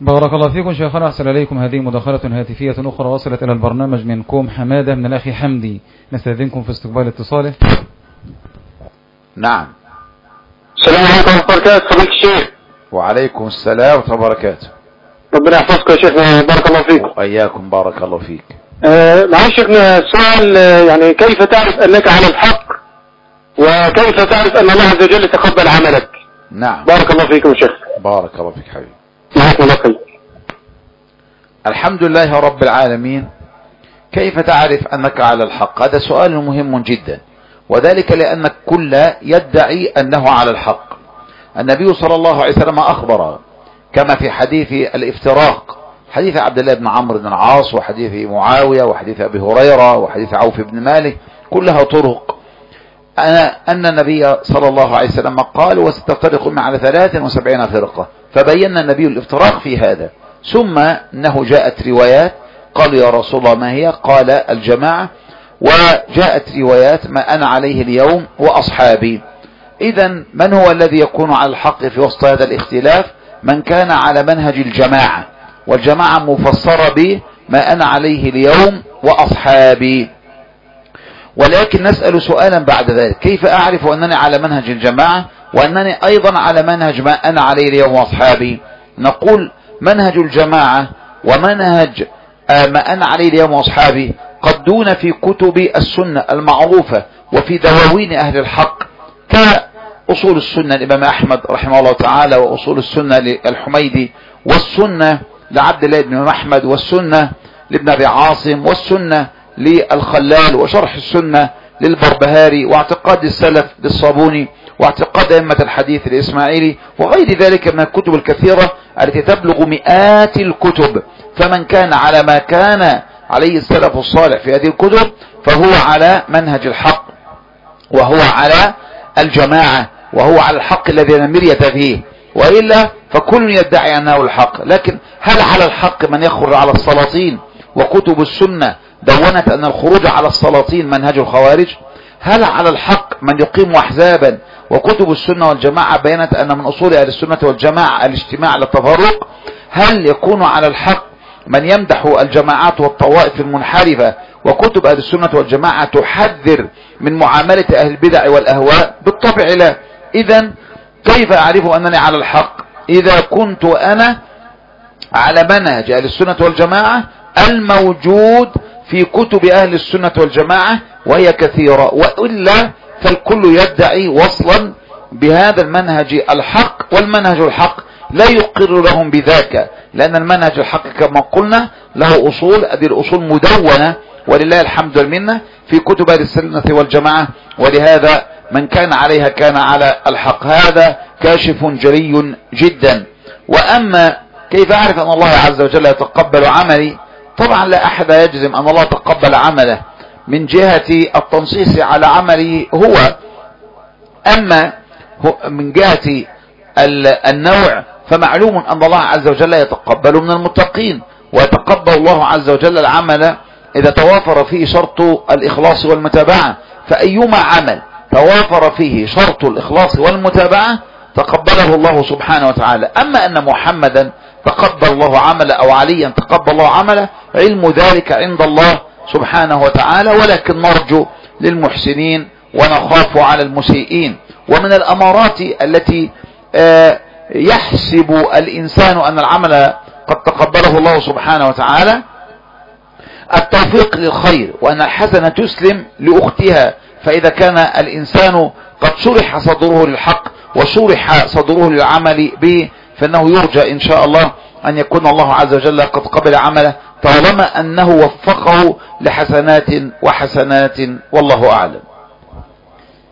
بارك الله فيكم شيخنا، أحسن إليكم. هذه مداخلة هاتفية أخرى وصلت إلى البرنامج من كوم حمادة من الأخي حمدي، نستأذنكم في استقبال اتصاله. نعم. السلام عليكم ورحمة الله وبركاته. فضيلة الشيخ. وعليكم السلام ورحمة الله وبركاته. ربنا يحفظك يا شيخنا، بارك الله فيكم. وإياكم بارك الله فيك. معلش شيخنا السؤال، يعني كيف تعرف أنك على الحق وكيف تعرف أن الله عز وجل تقبل عملك؟ نعم. بارك الله فيكم يا شيخ. بارك الله فيك حبيبي. معكم الله خير. الحمد لله رب العالمين. كيف تعرف أنك على الحق؟ هذا سؤال مهم جدا، وذلك لأن الكل يدعي أنه على الحق. النبي صلى الله عليه وسلم أخبر كما في حديث الافتراق، حديث عبد الله بن عمرو بن العاص وحديث معاوية وحديث أبي هريرة وحديث عوف بن مالك، كلها طرق أن النبي صلى الله عليه وسلم قال: وستفترق على 73 فرقة. فبين النبي الافتراق في هذا، ثم أنه جاءت روايات قالوا: يا رسول الله ما هي؟ قال: الجماعة. وجاءت روايات: ما أنا عليه اليوم وأصحابي. إذن من هو الذي يكون على الحق في وسط هذا الاختلاف؟ من كان على منهج الجماعة، والجماعة مفسرة به ما أنا عليه اليوم وأصحابي. ولكن نسأل سؤالا بعد ذلك: كيف أعرف أنني على منهج الجماعة وأنني أيضا على منهج ما أنا عليه اليوم وأصحابي؟ نقول: منهج الجماعة ومنهج ما أنا عليه اليوم وأصحابي قد دون في كتب السنة المعروفة وفي دواوين أهل الحق، كأصول السنة الإمام أحمد رحمه الله تعالى، وأصول السنة للحميدي، والسنة لعبد الله بن أحمد، والسنة لابن أبي عاصم، والسنة للخلال، وشرح السنة للبربهاري، واعتقاد السلف للصابوني، واعتقاد أئمة الحديث الإسماعيلي، وغير ذلك من الكتب الكثيرة التي تبلغ مئات الكتب. فمن كان على ما كان عليه السلف الصالح في هذه الكتب فهو على منهج الحق، وهو على الجماعة، وهو على الحق الذي لا مرية فيه. وإلا فكل يدعي أنه الحق. لكن هل على الحق من يخرج على السلاطين؟ وكتب السنة دونت أن الخروج على السلاطين منهج الخوارج. هل على الحق من يقيم أحزابا؟ وكتب السنة والجماعة بينت أن من أصول أهل السنة والجماعة الاجتماع للتفرق. هل يكون على الحق من يمدح الجماعات والطوائف المنحرفة؟ وكتب أهل السنة والجماعة تحذر من معاملة أهل البدع والأهواء؟ بالطبع لا. إذن كيف أعرف أنني على الحق؟ إذا كنت أنا على منهج أهل السنة والجماعة الموجود في كتب أهل السنة والجماعة، وهي كثيرة، وإلا فالكل يدعي وصلا بهذا المنهج الحق، والمنهج الحق لا يقر لهم بذاك، لأن المنهج الحق كما قلنا له أصول. هذه الأصول مدونة ولله الحمد والمنة في كتب أهل السنة والجماعة، ولهذا من كان عليها كان على الحق. هذا كاشف جلي جدا. وأما كيف أعرف أن الله عز وجل يتقبل عملي؟ طبعا لا أحد يجزم أن الله تقبل عمله من جهة التنصيص على عمله هو. أما من جهة النوع فمعلوم أن الله عز وجل يتقبل من المتقين، ويتقبل الله عز وجل العمل إذا توافر فيه شرط الإخلاص والمتابعة. فأيما عمل توافر فيه شرط الإخلاص والمتابعة تقبله الله سبحانه وتعالى. أما أن محمدا تقبل الله عمله أو عليا تقبل الله عمله، علم ذلك عند الله سبحانه وتعالى، ولكن نرجو للمحسنين ونخاف على المسيئين. ومن الأمارات التي يحسب الإنسان أن العمل قد تقبله الله سبحانه وتعالى التوفيق للخير، وأن الحسنة تسلم لأختها. فإذا كان الإنسان قد شرح صدره للحق وشرح صدره للعمل به، فإنه يرجى إن شاء الله أن يكون الله عز وجل قد قبل عمله، طالما أنه وفقه لحسنات وحسنات، والله أعلم.